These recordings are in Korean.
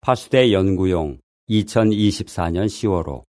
파수대 연구용 2024년 10월호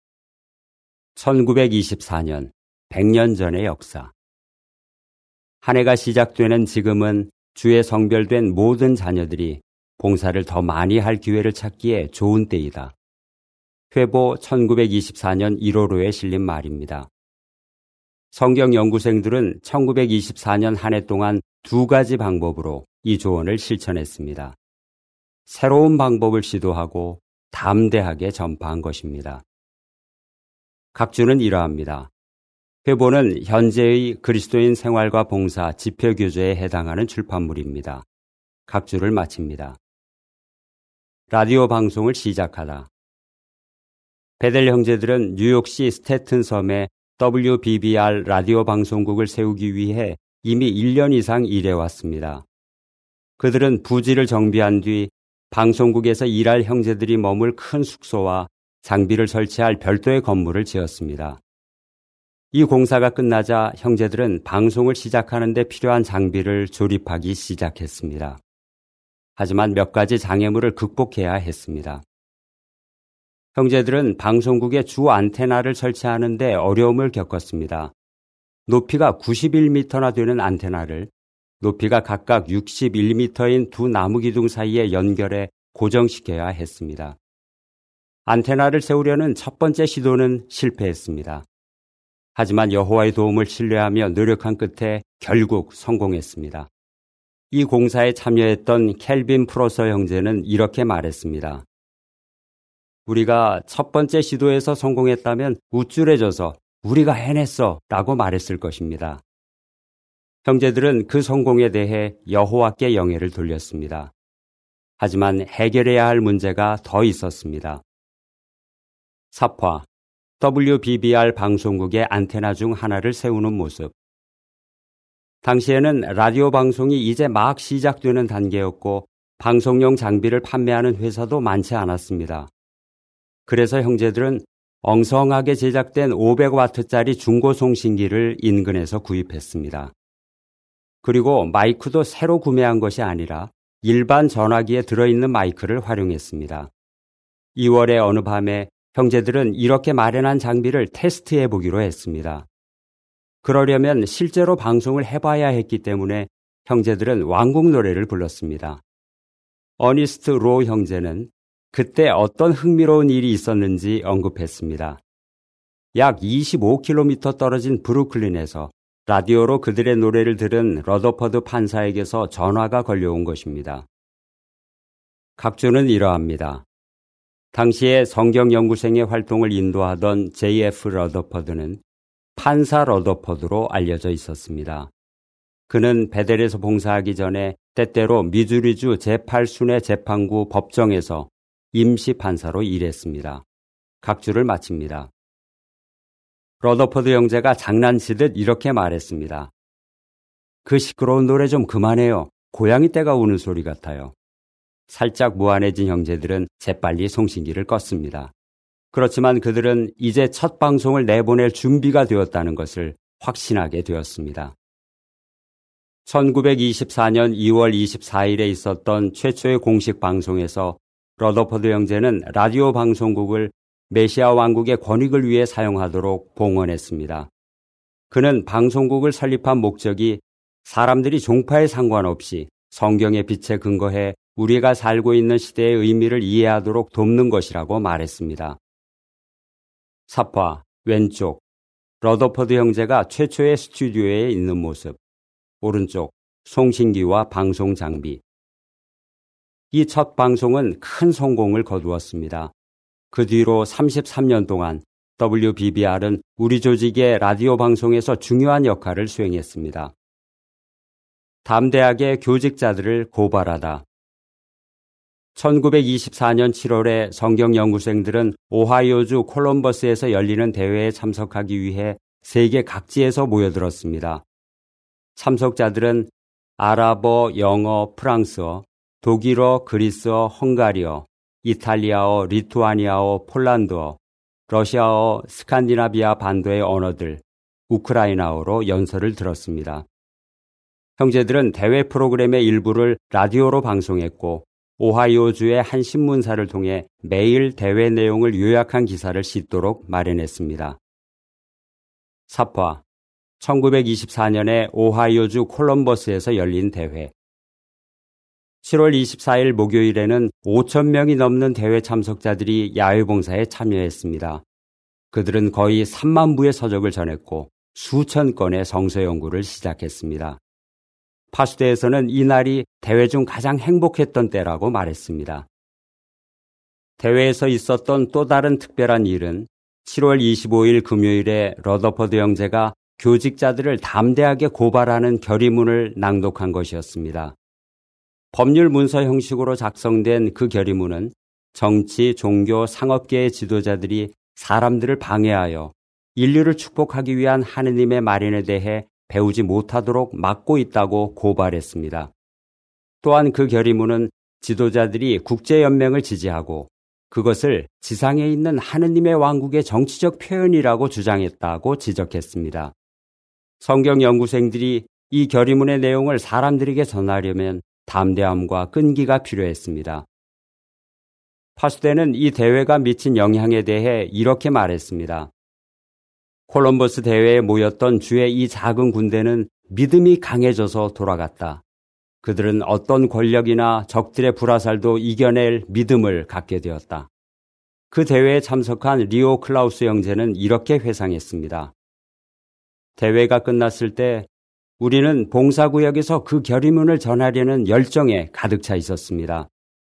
1924년 100년 전의 역사. 한 해가 시작되는 지금은 주의 성별된 모든 자녀들이 봉사를 더 많이 할 기회를 찾기에 좋은 때이다. 회보 1924년 1월호에 실린 말입니다. 성경 연구생들은 1924년 한 해 동안 두 가지 방법으로 이 조언을 실천했습니다. 새로운 방법을 시도하고 담대하게 전파한 것입니다. 각주는 이러합니다. 회보는 현재의 그리스도인 생활과 봉사 지표교재에 해당하는 출판물입니다. 각주를 마칩니다. 라디오 방송을 시작하다. 베델 형제들은 뉴욕시 스태튼 섬에 WBBR 라디오 방송국을 세우기 위해 이미 1년 이상 일해왔습니다. 그들은 부지를 정비한 뒤 방송국에서 일할 형제들이 머물 큰 숙소와 장비를 설치할 별도의 건물을 지었습니다. 이 공사가 끝나자 형제들은 방송을 시작하는 데 필요한 장비를 조립하기 시작했습니다. 하지만 몇 가지 장애물을 극복해야 했습니다. 형제들은 방송국에 주 안테나를 설치하는 데 어려움을 겪었습니다. 높이가 91m나 되는 안테나를 높이가 각각 61m인 두 나무 기둥 사이에 연결해 고정시켜야 했습니다. 안테나를 세우려는 첫 번째 시도는 실패했습니다. 하지만 여호와의 도움을 신뢰하며 노력한 끝에 결국 성공했습니다. 이 공사에 참여했던 켈빈 프로서 형제는 이렇게 말했습니다. 우리가 첫 번째 시도에서 성공했다면 우쭐해져서 우리가 해냈어 라고 말했을 것입니다. 형제들은 그 성공에 대해 여호와께 영예를 돌렸습니다. 하지만 해결해야 할 문제가 더 있었습니다. 삽화, WBBR 방송국의 안테나 중 하나를 세우는 모습. 당시에는 라디오 방송이 이제 막 시작되는 단계였고 방송용 장비를 판매하는 회사도 많지 않았습니다. 그래서 형제들은 엉성하게 제작된 500와트짜리 중고 송신기를 인근에서 구입했습니다. 그리고 마이크도 새로 구매한 것이 아니라 일반 전화기에 들어있는 마이크를 활용했습니다. 2월의 어느 밤에 형제들은 이렇게 마련한 장비를 테스트해 보기로 했습니다. 그러려면 실제로 방송을 해봐야 했기 때문에 형제들은 왕국 노래를 불렀습니다. 어니스트 로 형제는 그때 어떤 흥미로운 일이 있었는지 언급했습니다. 약 25km 떨어진 브루클린에서 라디오로 그들의 노래를 들은 러더퍼드 판사에게서 전화가 걸려온 것입니다. 각주는 이러합니다. 당시에 성경 연구생의 활동을 인도하던 J.F. 러더퍼드는 판사 러더퍼드로 알려져 있었습니다. 그는 베델에서 봉사하기 전에 때때로 미주리주 제8순회 재판구 법정에서 임시 판사로 일했습니다. 각주를 마칩니다. 러더퍼드 형제가 장난치듯 이렇게 말했습니다. 그 시끄러운 노래 좀 그만해요. 고양이 떼가 우는 소리 같아요. 살짝 무안해진 형제들은 재빨리 송신기를 껐습니다. 그렇지만 그들은 이제 첫 방송을 내보낼 준비가 되었다는 것을 확신하게 되었습니다. 1924년 2월 24일에 있었던 최초의 공식 방송에서 러더퍼드 형제는 라디오 방송국을 메시아 왕국의 권익을 위해 사용하도록 봉헌했습니다. 그는 방송국을 설립한 목적이 사람들이 종파에 상관없이 성경의 빛에 근거해 우리가 살고 있는 시대의 의미를 이해하도록 돕는 것이라고 말했습니다. 삽화, 왼쪽, 러더퍼드 형제가 최초의 스튜디오에 있는 모습, 오른쪽, 송신기와 방송 장비. 이 첫 방송은 큰 성공을 거두었습니다. 그 뒤로 33년 동안 WBBR은 우리 조직의 라디오 방송에서 중요한 역할을 수행했습니다. 담대하게 교직자들을 고발하다. 1924년 7월에 성경 연구생들은 오하이오주 콜럼버스에서 열리는 대회에 참석하기 위해 세계 각지에서 모여들었습니다. 참석자들은 아랍어, 영어, 프랑스어, 독일어, 그리스어, 헝가리어, 이탈리아어, 리투아니아어, 폴란드어, 러시아어, 스칸디나비아 반도의 언어들, 우크라이나어로 연설을 들었습니다. 형제들은 대회 프로그램의 일부를 라디오로 방송했고 오하이오주의 한 신문사를 통해 매일 대회 내용을 요약한 기사를 싣도록 마련했습니다. 삽화 1924년에 오하이오주 콜럼버스에서 열린 대회. 7월 24일 목요일에는 5,000명이 넘는 대회 참석자들이 야외 봉사에 참여했습니다. 그들은 거의 3만 부의 서적을 전했고 수천 건의 성서 연구를 시작했습니다. 파수대에서는 이날이 대회 중 가장 행복했던 때라고 말했습니다. 대회에서 있었던 또 다른 특별한 일은 7월 25일 금요일에 러더퍼드 형제가 교직자들을 담대하게 고발하는 결의문을 낭독한 것이었습니다. 법률 문서 형식으로 작성된 그 결의문은 정치, 종교, 상업계의 지도자들이 사람들을 방해하여 인류를 축복하기 위한 하느님의 마련에 대해 배우지 못하도록 막고 있다고 고발했습니다. 또한 그 결의문은 지도자들이 국제연맹을 지지하고 그것을 지상에 있는 하느님의 왕국의 정치적 표현이라고 주장했다고 지적했습니다. 성경 연구생들이 이 결의문의 내용을 사람들에게 전하려면 담대함과 끈기가 필요했습니다. 파수대는 이 대회가 미친 영향에 대해 이렇게 말했습니다. 콜럼버스 대회에 모였던 주의 이 작은 군대는 믿음이 강해져서 돌아갔다. 그들은 어떤 권력이나 적들의 불화살도 이겨낼 믿음을 갖게 되었다. 그 대회에 참석한 리오 클라우스 형제는 이렇게 회상했습니다. 대회가 끝났을 때 우리는 봉사구역에서 그 결의문을 전하려는 열정에 가득 차 있었습니다.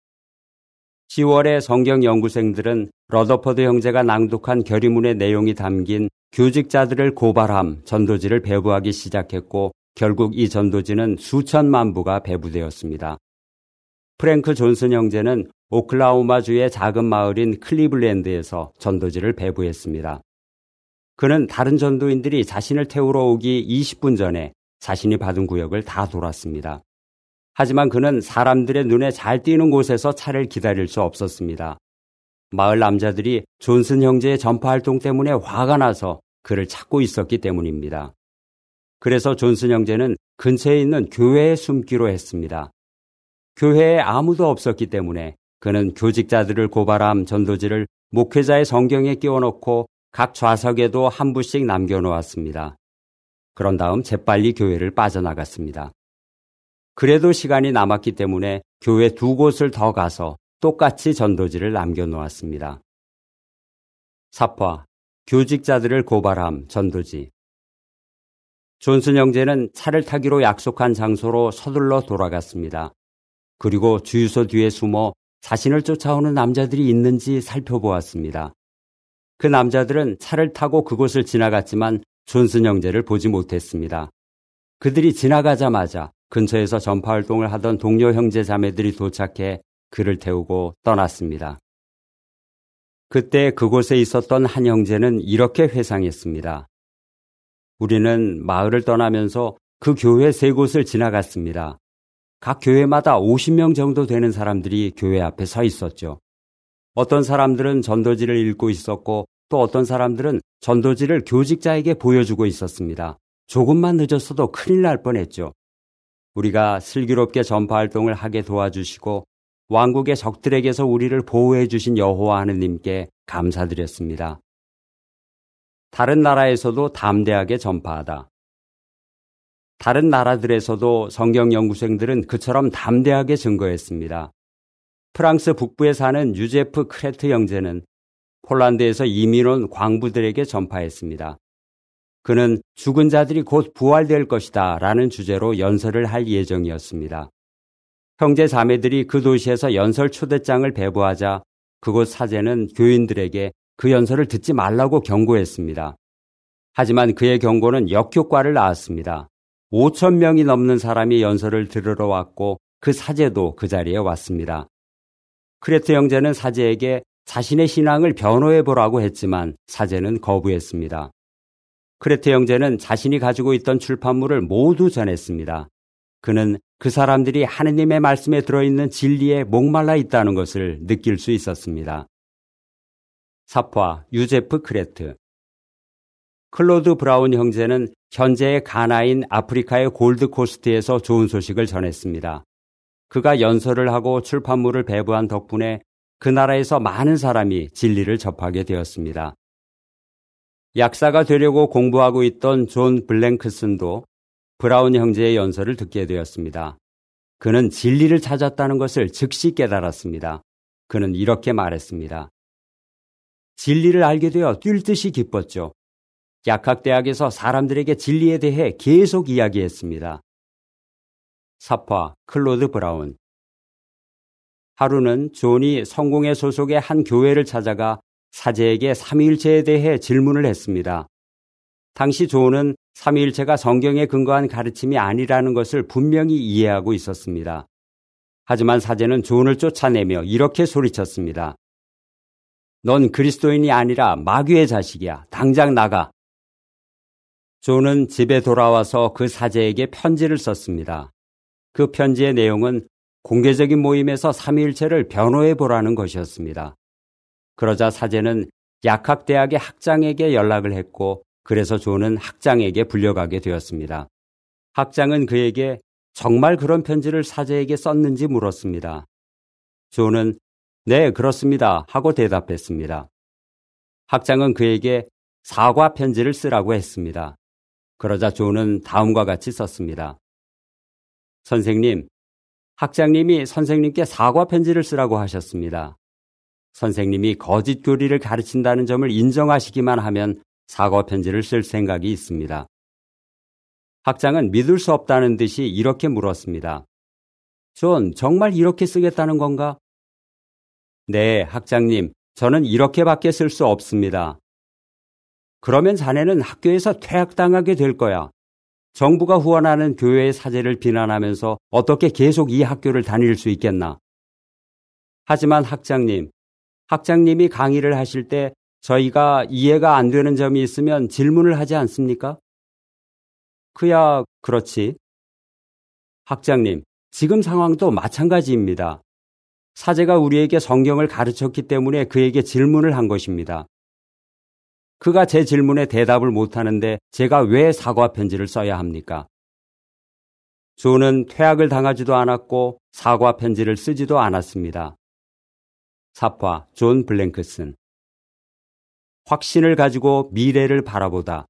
10월에 성경 연구생들은 러더퍼드 형제가 낭독한 결의문의 내용이 담긴 교직자들을 고발함 전도지를 배부하기 시작했고 결국 이 전도지는 수천만 부가 배부되었습니다. 프랭크 존슨 형제는 오클라호마주의 작은 마을인 클리블랜드에서 전도지를 배부했습니다. 그는 다른 전도인들이 자신을 태우러 오기 20분 전에 자신이 받은 구역을 다 돌았습니다. 하지만 그는 사람들의 눈에 잘 띄는 곳에서 차를 기다릴 수 없었습니다. 마을 남자들이 존슨 형제의 전파 활동 때문에 화가 나서 그를 찾고 있었기 때문입니다. 그래서 존슨 형제는 근처에 있는 교회에 숨기로 했습니다. 교회에 아무도 없었기 때문에 그는 교직자들을 고발함 전도지를 목회자의 성경에 끼워넣고 각 좌석에도 한 부씩 남겨놓았습니다. 그런 다음 재빨리 교회를 빠져나갔습니다. 그래도 시간이 남았기 때문에 교회 2곳을 더 가서 똑같이 전도지를 남겨놓았습니다. 삽화, 교직자들을 고발함 전도지. 존슨 형제는 차를 타기로 약속한 장소로 서둘러 돌아갔습니다. 그리고 주유소 뒤에 숨어 자신을 쫓아오는 남자들이 있는지 살펴보았습니다. 그 남자들은 차를 타고 그곳을 지나갔지만 존슨 형제를 보지 못했습니다. 그들이 지나가자마자 근처에서 전파 활동을 하던 동료 형제 자매들이 도착해 그를 태우고 떠났습니다. 그때 그곳에 있었던 한 형제는 이렇게 회상했습니다. 우리는 마을을 떠나면서 그 교회 3곳을 지나갔습니다. 각 교회마다 50명 정도 되는 사람들이 교회 앞에 서 있었죠. 어떤 사람들은 전도지를 읽고 있었고 또 어떤 사람들은 전도지를 교직자에게 보여주고 있었습니다. 조금만 늦었어도 큰일 날 뻔했죠. 우리가 슬기롭게 전파 활동을 하게 도와주시고 왕국의 적들에게서 우리를 보호해 주신 여호와 하느님께 감사드렸습니다. 다른 나라에서도 담대하게 전파하다. 다른 나라들에서도 성경 연구생들은 그처럼 담대하게 증거했습니다. 프랑스 북부에 사는 유제프 크레트 형제는 폴란드에서 이민 온 광부들에게 전파했습니다. 그는 죽은 자들이 곧 부활될 것이다 라는 주제로 연설을 할 예정이었습니다. 형제 자매들이 그 도시에서 연설 초대장을 배부하자 그곳 사제는 교인들에게 그 연설을 듣지 말라고 경고했습니다. 하지만 그의 경고는 역효과를 낳았습니다. 5,000명이 넘는 사람이 연설을 들으러 왔고 그 사제도 그 자리에 왔습니다. 크레트 형제는 사제에게 자신의 신앙을 변호해보라고 했지만 사제는 거부했습니다. 크레트 형제는 자신이 가지고 있던 출판물을 모두 전했습니다. 그는 그 사람들이 하느님의 말씀에 들어있는 진리에 목말라 있다는 것을 느낄 수 있었습니다. 삽화, 유제프 크레트. 클로드 브라운 형제는 현재의 가나인 아프리카의 골드코스트에서 좋은 소식을 전했습니다. 그가 연설을 하고 출판물을 배부한 덕분에 그 나라에서 많은 사람이 진리를 접하게 되었습니다. 약사가 되려고 공부하고 있던 존 블랭크슨도 브라운 형제의 연설을 듣게 되었습니다. 그는 진리를 찾았다는 것을 즉시 깨달았습니다. 그는 이렇게 말했습니다. 진리를 알게 되어 뛸 듯이 기뻤죠. 약학대학에서 사람들에게 진리에 대해 계속 이야기했습니다. 사파 클로드 브라운. 하루는 존이 성공회 소속의 한 교회를 찾아가 사제에게 삼위일체에 대해 질문을 했습니다. 당시 존은 삼위일체가 성경에 근거한 가르침이 아니라는 것을 분명히 이해하고 있었습니다. 하지만 사제는 존을 쫓아내며 이렇게 소리쳤습니다. 넌 그리스도인이 아니라 마귀의 자식이야. 당장 나가. 존은 집에 돌아와서 그 사제에게 편지를 썼습니다. 그 편지의 내용은 공개적인 모임에서 삼위일체를 변호해 보라는 것이었습니다. 그러자 사제는 약학대학의 학장에게 연락을 했고 그래서 존은 학장에게 불려가게 되었습니다. 학장은 그에게 정말 그런 편지를 사제에게 썼는지 물었습니다. 존은 네, 그렇습니다 하고 대답했습니다. 학장은 그에게 사과 편지를 쓰라고 했습니다. 그러자 존은 다음과 같이 썼습니다. 선생님, 학장님이 선생님께 사과 편지를 쓰라고 하셨습니다. 선생님이 거짓 교리를 가르친다는 점을 인정하시기만 하면 사과 편지를 쓸 생각이 있습니다. 학장은 믿을 수 없다는 듯이 이렇게 물었습니다. 존, 정말 이렇게 쓰겠다는 건가? 네, 학장님, 저는 이렇게밖에 쓸 수 없습니다. 그러면 자네는 학교에서 퇴학당하게 될 거야. 정부가 후원하는 교회의 사제를 비난하면서 어떻게 계속 이 학교를 다닐 수 있겠나? 하지만 학장님이 강의를 하실 때 저희가 이해가 안 되는 점이 있으면 질문을 하지 않습니까? 그야 그렇지. 학장님, 지금 상황도 마찬가지입니다. 사제가 우리에게 성경을 가르쳤기 때문에 그에게 질문을 한 것입니다. 그가 제 질문에 대답을 못하는데 제가 왜 사과 편지를 써야 합니까? 존은 퇴학을 당하지도 않았고 사과 편지를 쓰지도 않았습니다. 사파 존 블랭크슨. 확신을 가지고 미래를 바라보다.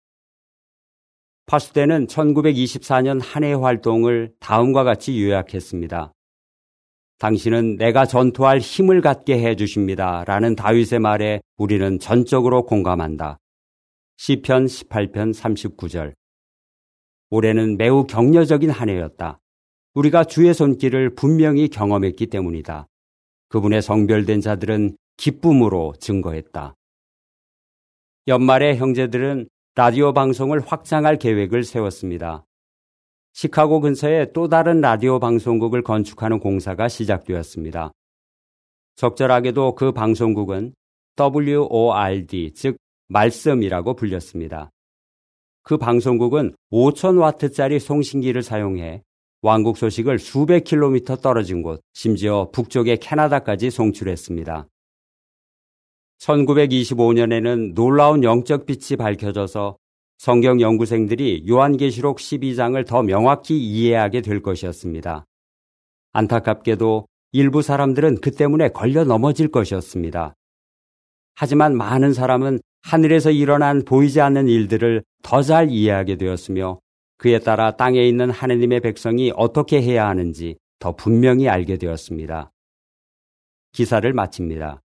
파수대는 1924년 한 해 활동을 다음과 같이 요약했습니다. 당신은 내가 전투할 힘을 갖게 해주십니다. 라는 다윗의 말에 우리는 전적으로 공감한다. 시편 18편 39절. 올해는 매우 격려적인 한 해였다. 우리가 주의 손길을 분명히 경험했기 때문이다. 그분의 성별된 자들은 기쁨으로 증거했다. 연말에 형제들은 라디오 방송을 확장할 계획을 세웠습니다. 시카고 근처에 또 다른 라디오 방송국을 건축하는 공사가 시작되었습니다. 적절하게도 그 방송국은 WORD, 즉 말씀이라고 불렸습니다. 그 방송국은 5,000와트짜리 송신기를 사용해 왕국 소식을 수백 킬로미터 떨어진 곳, 심지어 북쪽의 캐나다까지 송출했습니다. 1925년에는 놀라운 영적 빛이 밝혀져서 성경 연구생들이 요한계시록 12장을 더 명확히 이해하게 될 것이었습니다. 안타깝게도 일부 사람들은 그 때문에 걸려 넘어질 것이었습니다. 하지만 많은 사람은 하늘에서 일어난 보이지 않는 일들을 더 잘 이해하게 되었으며 그에 따라 땅에 있는 하느님의 백성이 어떻게 해야 하는지 더 분명히 알게 되었습니다. 기사를 마칩니다.